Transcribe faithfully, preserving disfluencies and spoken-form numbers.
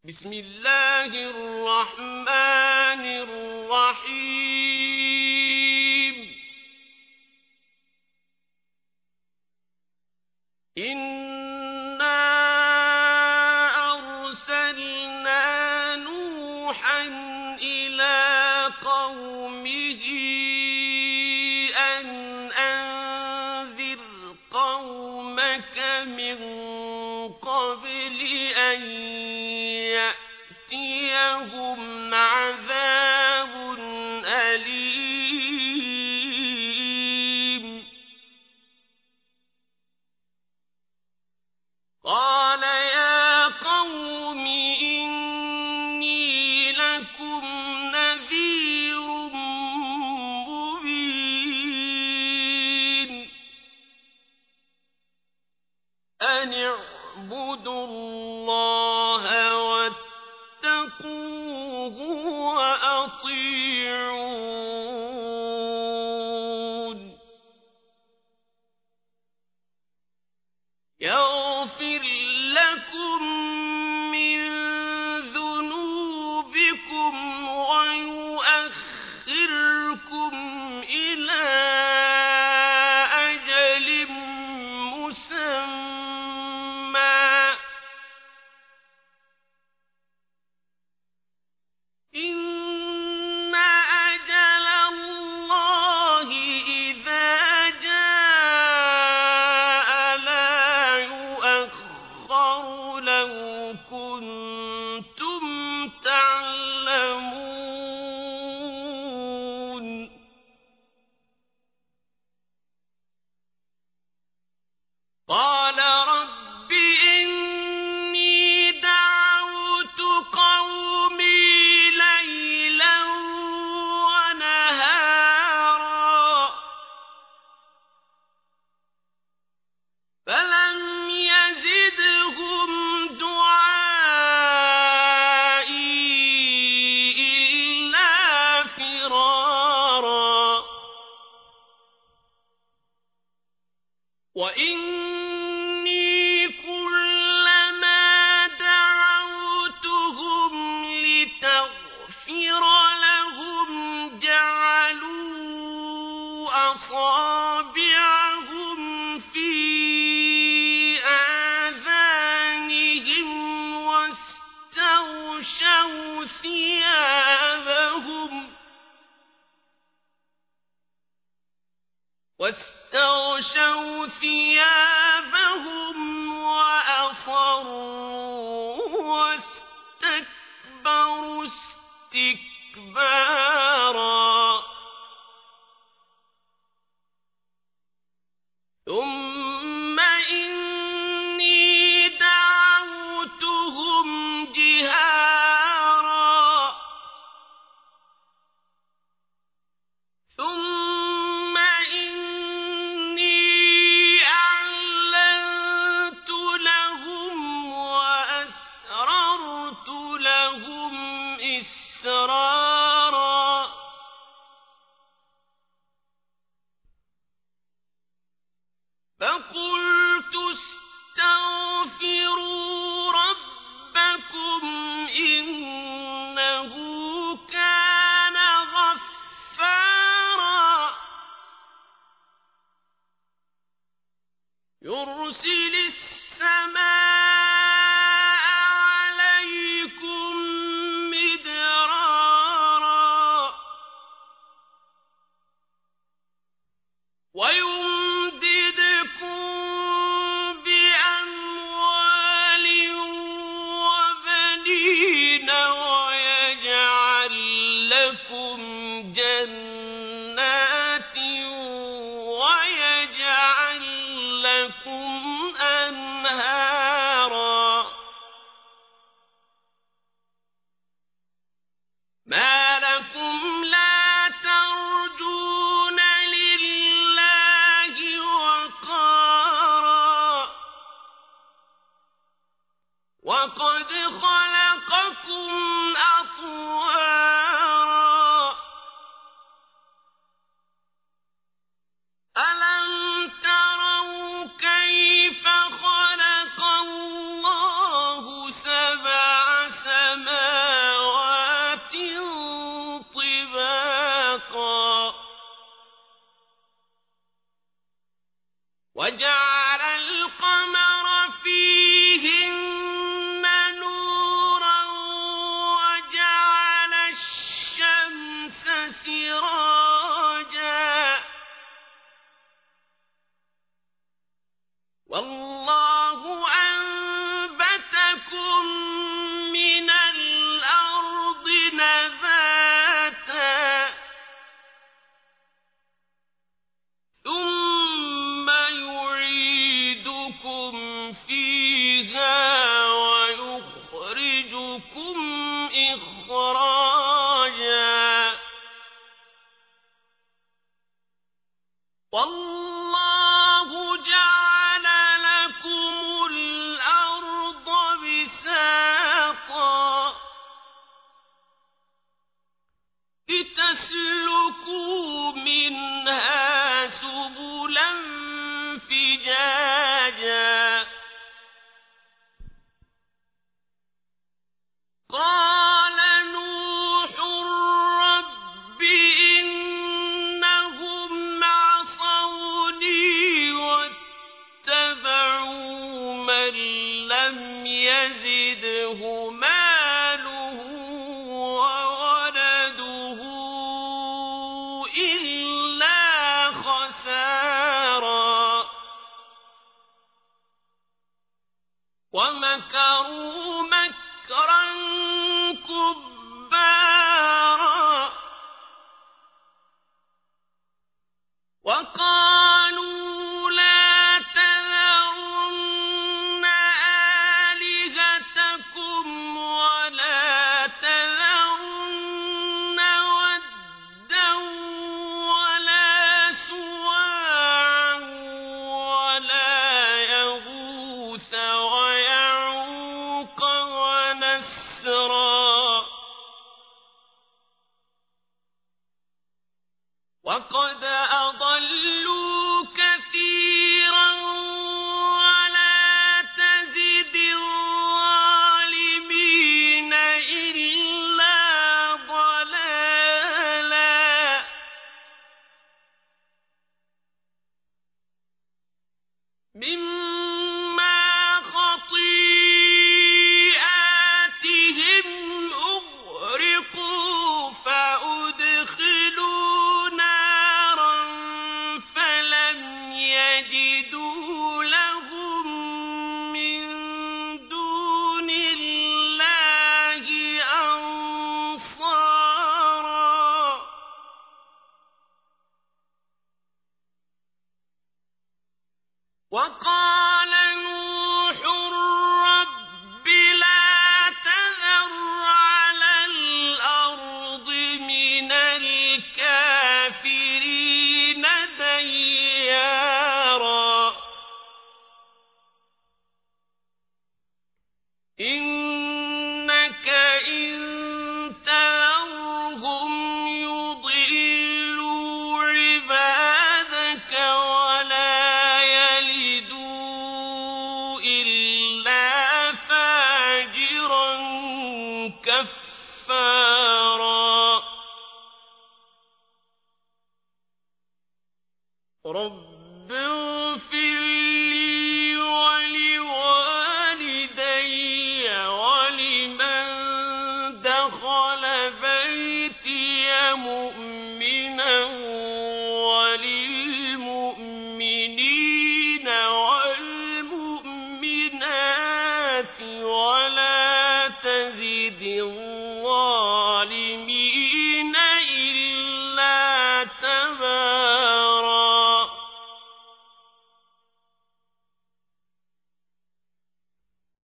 بسم الله الرحمن الرحيم إنا أرسلنا نوحا إلى قومه أن أنذر قومك من قبل أن يأتيهم عذاب أليم قال يا قوم إني لكم نذير مبين أن اعبدوا الله واتقوه وأطيعون يغفر لكم من ذنوبكم ويؤخركم إلى أجل مسمى إن أجل الله إذا جاء لا يؤخر لو كنتم تعلمون قال رب إني دعوت قومي ليلا ونهارا فلم يزدهم دعائي إلا فرارا وإني كلما دعوتهم لتغفر لهم جعلوا أصابعهم في آذانهم واستغشوا ثيابهم واستغشوا ثيابهم وأصروا واستكبروا استكبارا ثم إني دعوتهم جهارا ثم إني أعلنت لهم وأسررت لهم إسرارا فقلت استغفروا ربكم إنه كان غفارا يرسل السماء عليكم مدرارا ويمددكم بأموال وبنين ويجعل لكم جنات ويجعل لكم أنهارا ما لكم لا ترجون لله وقارا وقد خلقكم أطوارا ألم تروا كيف خلق الله سبع سماوات أشدكم إخراجا والله جعل لكم الأرض بساطا لتسلكوا منها سبلا فجاجا قال نوح رب إنهم عصوني واتبعوا من لم يزده ماله وولده إلا خسارا ومكروا مكرا كبارا وقالوا لا تذرن آلهتكم ولا تذرن ودا ولا سواعا ولا يغوث ويعوق ونسرا وقد أضلوا كثيرا ولا تزد الظالمين إلا ضلالا مما خطيئاتهم أغرقوا فأدخلوا نارا فلم يجدوا لهم من دون الله أنصارا وقال نوح رب لا تذر على الأرض من الكافرين ديارا إنك إن تذرهم يضلوا عبادك ولا يلدوا إلا فاجرا كفارا رب اغفر لي ولوالدي ولمن دخل بيتي مؤمنا وللمؤمنين والمؤمنات ولا